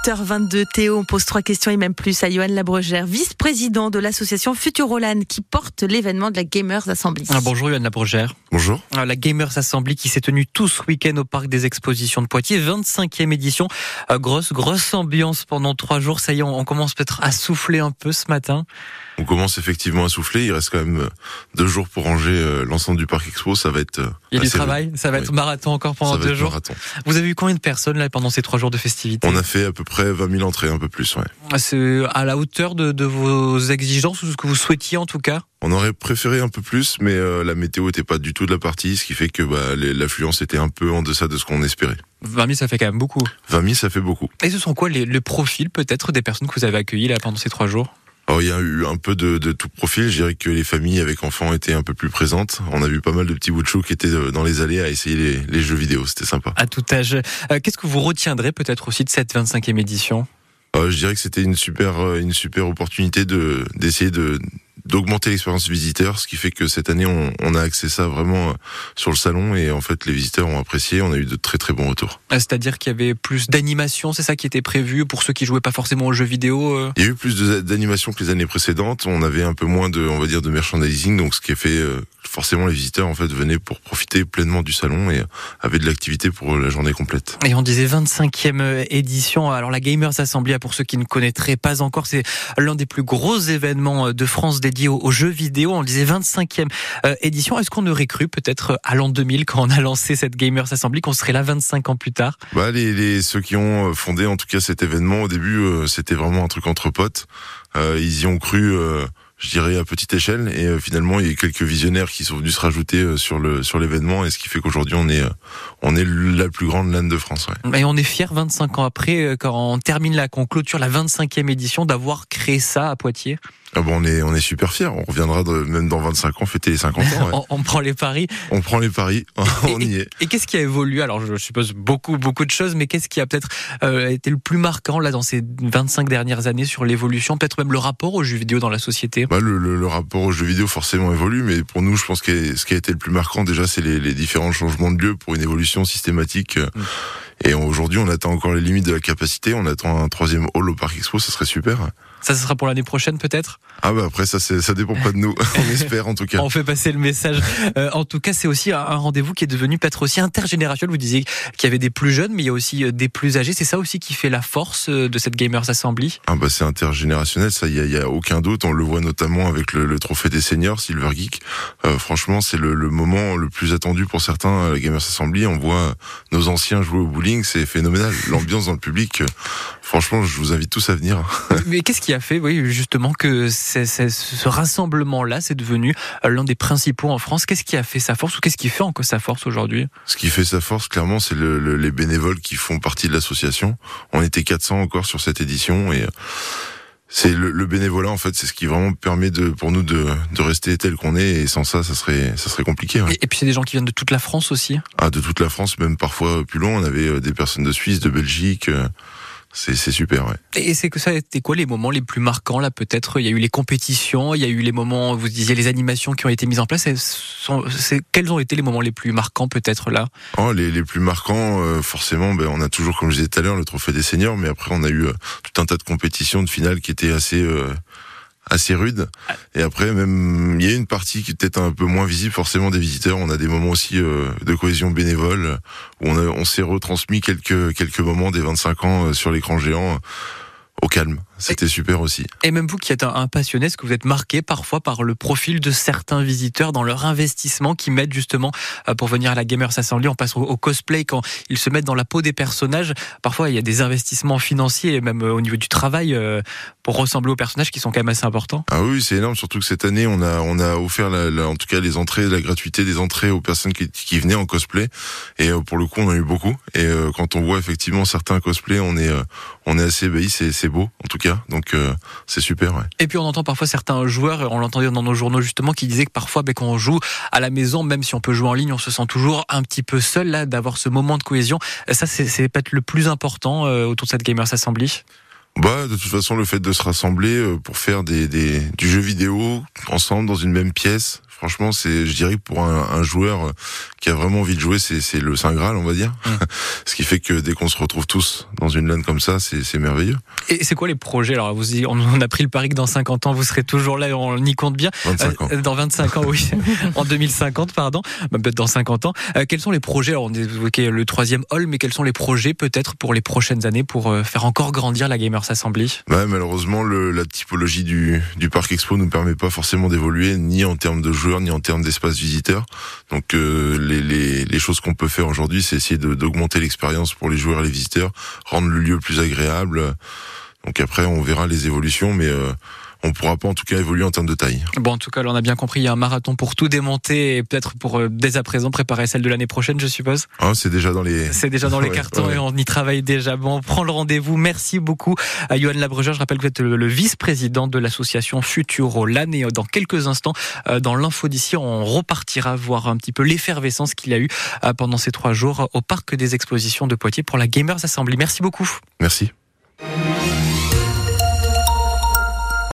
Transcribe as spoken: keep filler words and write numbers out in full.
huit heures vingt-deux, Théo, on pose trois questions et même plus à Johan Labrugère, vice-président de l'association Futuroland qui porte l'événement de la Gamers Assembly. Ah, bonjour Johan Labrugère. Bonjour. Ah, la Gamers Assembly qui s'est tenue tout ce week-end au Parc des Expositions de Poitiers, vingt-cinquième édition. Euh, grosse, grosse ambiance pendant trois jours. Ça y est, on, on commence peut-être à souffler un peu ce matin. On commence effectivement à souffler. Il reste quand même deux jours pour ranger euh, l'ensemble du Parc Expo. Ça va être euh, Il y a du assez travail. rude. Ça va être Oui. marathon encore pendant Ça va deux être jours. marathon. Vous avez eu combien de personnes là pendant ces trois jours de festivités? On a fait à peu près vingt mille entrées, un peu plus. Ouais. C'est à la hauteur de, de vos exigences ou de ce que vous souhaitiez en tout cas? On aurait préféré un peu plus, mais euh, la météo était pas du tout de la partie, ce qui fait que bah, les- l'affluence était un peu en deçà de ce qu'on espérait. vingt mille, ça fait quand même beaucoup. vingt mille, ça fait beaucoup. Et ce sont quoi les, le profil peut-être des personnes que vous avez accueillies là pendant ces trois jours? Alors, il y a eu un peu de, de tout profil. Je dirais que les familles avec enfants étaient un peu plus présentes. On a vu pas mal de petits bouts de chou qui étaient dans les allées à essayer les, les jeux vidéo. C'était sympa. À tout âge. Euh, qu'est-ce que vous retiendrez peut-être aussi de cette vingt-cinquième édition? Euh, je dirais que c'était une super, euh, une super opportunité de d'essayer de d'augmenter l'expérience visiteur, ce qui fait que cette année on, on a axé ça vraiment euh, sur le salon et en fait les visiteurs ont apprécié. On a eu de très très bons retours. Euh, C'est-à-dire qu'il y avait plus d'animation, c'est ça qui était prévu pour ceux qui jouaient pas forcément aux jeux vidéo euh Il y a eu plus de- d'animation que les années précédentes. On avait un peu moins de, on va dire, de merchandising, donc ce qui a fait euh, forcément les visiteurs en fait venaient pour profiter pleinement du salon et euh, avaient de l'activité pour la journée complète. Et on disait vingt-cinquième édition. Alors la Gamers Assembly, pour ceux qui ne connaîtraient pas encore, c'est l'un des plus gros événements de France dédiés aux, aux jeux vidéo. On disait vingt-cinquième édition. Est-ce qu'on aurait cru peut-être à l'an deux mille quand on a lancé cette Gamers Assembly qu'on serait là vingt-cinq ans plus tard? Bah les, les ceux qui ont fondé en tout cas cet événement au début, euh, c'était vraiment un truc entre potes. Euh, ils y ont cru. Euh, je dirais à petite échelle et euh, finalement il y a eu quelques visionnaires qui sont venus se rajouter euh, sur le sur l'événement et ce qui fait qu'aujourd'hui on est euh, on est la plus grande LAN de France. Ouais. Et on est fiers vingt-cinq ans après, euh, quand on termine là, qu'on clôture la vingt-cinquième édition, d'avoir créé ça à Poitiers. Ah bon, on est on est super fiers. On reviendra de, même dans vingt-cinq ans fêter les cinquante ans. Ouais. on, on prend les paris. On prend les paris, on et, y est. Et qu'est-ce qui a évolué? Alors je suppose beaucoup beaucoup de choses, mais qu'est-ce qui a peut-être euh, été le plus marquant là dans ces vingt-cinq dernières années sur l'évolution, peut-être même le rapport aux jeux vidéo dans la société? Bah, le, le, le rapport aux jeux vidéo forcément évolue, mais pour nous, je pense que ce qui a été le plus marquant déjà, c'est les, les différents changements de lieu pour une évolution systématique. Mmh. Et aujourd'hui, on attend encore les limites de la capacité. On attend un troisième hall au Parc Expo, ça serait super. Ça, ce sera pour l'année prochaine peut-être? Ah bah après, ça, c'est, ça dépend pas de nous. On espère en tout cas. On fait passer le message. Euh, en tout cas, c'est aussi un, un rendez-vous qui est devenu peut-être aussi intergénérationnel. Vous disiez qu'il y avait des plus jeunes, mais il y a aussi des plus âgés. C'est ça aussi qui fait la force de cette Gamers Assembly? Ah bah c'est intergénérationnel, ça, il y a, y a aucun doute. On le voit notamment avec le, le trophée des seniors, Silver Geek. Euh, franchement, c'est le, le moment le plus attendu pour certains à la Gamers Assembly. On voit nos anciens jouer au bowling, c'est phénoménal. L'ambiance dans le public, euh, franchement, je vous invite tous à venir. Mais qu'est-ce qui a fait, oui, justement, que c'est, c'est, ce rassemblement-là, c'est devenu l'un des principaux en France? Qu'est-ce qui a fait sa force ou qu'est-ce qui fait encore sa force aujourd'hui? Ce qui fait sa force, clairement, c'est le, le, les bénévoles qui font partie de l'association. On était quatre cents encore sur cette édition et c'est le, le bénévolat, en fait, c'est ce qui vraiment permet de, pour nous de, de rester tel qu'on est, et sans ça, ça serait, ça serait compliqué. Ouais. Et, et puis c'est des gens qui viennent de toute la France aussi? Ah, de toute la France, même parfois plus loin. On avait des personnes de Suisse, de Belgique. C'est, c'est super, ouais. Et c'est que ça a été quoi les moments les plus marquants là? Peut-être il y a eu les compétitions, il y a eu les moments, vous disiez les animations qui ont été mises en place. Sont, c'est, quels ont été les moments les plus marquants peut-être là? Oh, les, les plus marquants, euh, forcément, ben on a toujours, comme je disais tout à l'heure, le trophée des seniors, mais après on a eu euh, tout un tas de compétitions de finale qui étaient assez euh, assez rudes. Et après, même il y a une partie qui est peut-être un peu moins visible forcément des visiteurs. On a des moments aussi euh, de cohésion bénévole où on, a, on s'est retransmis quelques quelques moments des vingt-cinq ans euh, sur l'écran géant. Au calme, c'était et, super aussi. Et même vous qui êtes un, un passionné, est-ce que vous êtes marqué parfois par le profil de certains visiteurs dans leur investissement qui mettent justement euh, pour venir à la Gamers Assembly? On passe au, au cosplay quand ils se mettent dans la peau des personnages. Parfois il y a des investissements financiers et même euh, au niveau du travail euh, pour ressembler aux personnages qui sont quand même assez importants. Ah oui, c'est énorme, surtout que cette année on a on a offert la, la, en tout cas les entrées, la gratuité des entrées aux personnes qui, qui venaient en cosplay et euh, pour le coup on en a eu beaucoup et euh, quand on voit effectivement certains cosplays, on est euh, on est assez ébahi, c'est c'est beau en tout cas, donc euh, c'est super. Ouais. Et puis on entend parfois certains joueurs, on l'entendait dans nos journaux justement, qui disaient que parfois ben, quand on joue à la maison, même si on peut jouer en ligne, on se sent toujours un petit peu seul là, d'avoir ce moment de cohésion. Ça c'est, c'est peut-être le plus important euh, autour de cette Gamers Assembly. Bah, de toute façon, le fait de se rassembler pour faire des, des du jeu vidéo ensemble dans une même pièce, Franchement, c'est, je dirais, pour un, un joueur qui a vraiment envie de jouer, c'est, c'est le Saint Graal, on va dire. Mmh. Ce qui fait que dès qu'on se retrouve tous dans une LAN comme ça, c'est, c'est merveilleux. Et c'est quoi les projets? Alors, vous, on a pris le pari que dans cinquante ans, vous serez toujours là, on y compte bien. vingt-cinq ans. Euh, dans vingt-cinq ans, oui. En deux mille cinquante, pardon. Bah, peut-être dans cinquante ans. Euh, quels sont les projets? Alors, on évoquait le troisième hall, mais quels sont les projets peut-être pour les prochaines années pour euh, faire encore grandir la Gamers Assembly? Ouais, malheureusement, le, la typologie du, du Parc Expo nous permet pas forcément d'évoluer, ni en termes de joueurs, ni en termes d'espace visiteur. Donc, euh, les, les, les choses qu'on peut faire aujourd'hui, c'est essayer de, d'augmenter l'expérience pour les joueurs et les visiteurs, rendre le lieu plus agréable. Donc après, on verra les évolutions, mais euh, on pourra pas en tout cas évoluer en termes de taille. Bon, en tout cas, là, on a bien compris, il y a un marathon pour tout démonter et peut-être pour euh, dès à présent préparer celle de l'année prochaine, je suppose. Ah, c'est déjà dans les. C'est déjà dans les ouais, cartons ouais. Et on y travaille déjà. Bon, on prend le rendez-vous. Merci beaucoup à Johan Labrugère. Je rappelle que vous êtes le, le vice-président de l'association Futurolan et dans quelques instants, euh, dans l'info d'ici, on repartira voir un petit peu l'effervescence qu'il y a eu euh, pendant ces trois jours au parc des expositions de Poitiers pour la Gamers Assembly. Merci beaucoup. Merci.